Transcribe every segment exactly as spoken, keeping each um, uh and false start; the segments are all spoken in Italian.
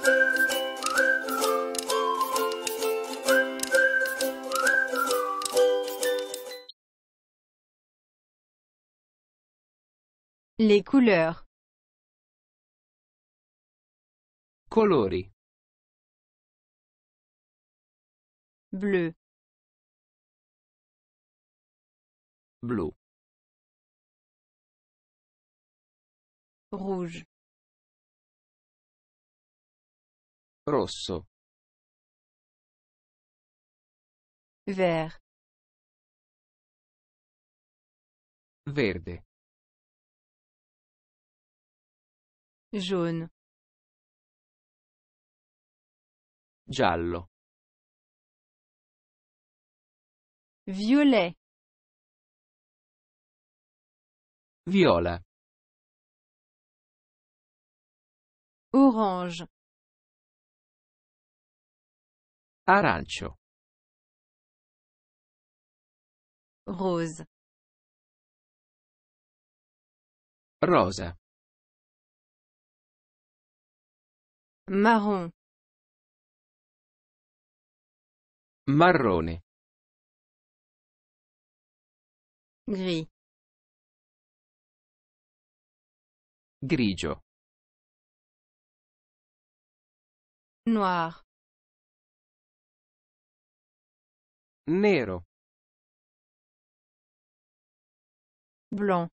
Les couleurs. Colori. Bleu, Blu. rouge, Rosso. vert, Verde. jaune, Giallo. violet, Viola. orange, Arancio. rose, Rosa. marron, Marrone. gris, Grigio. noir, Nero. blanc,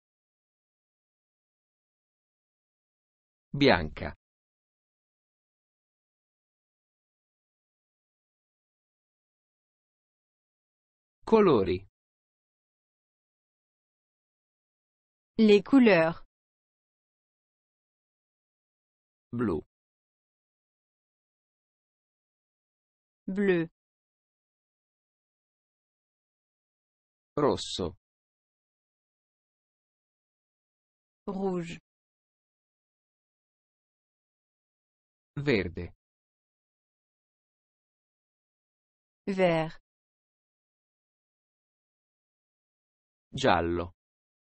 Bianca. Colori. les couleurs. Blu. Bleu, Rosso. rouge, Verde. vert, Giallo.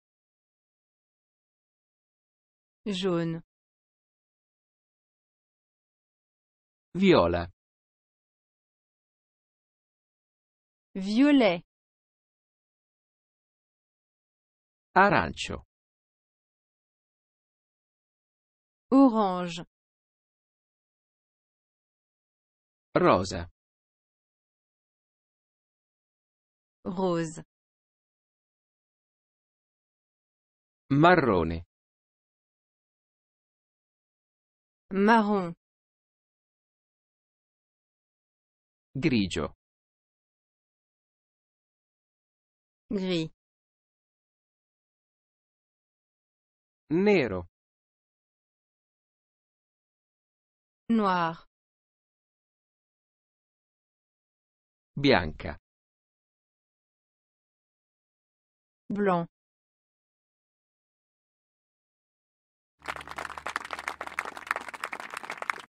jaune, Viola. violet, Arancio. orange, Rosa. rose, Marrone. marron, Grigio. gris, Nero. noir, Bianca. blanc,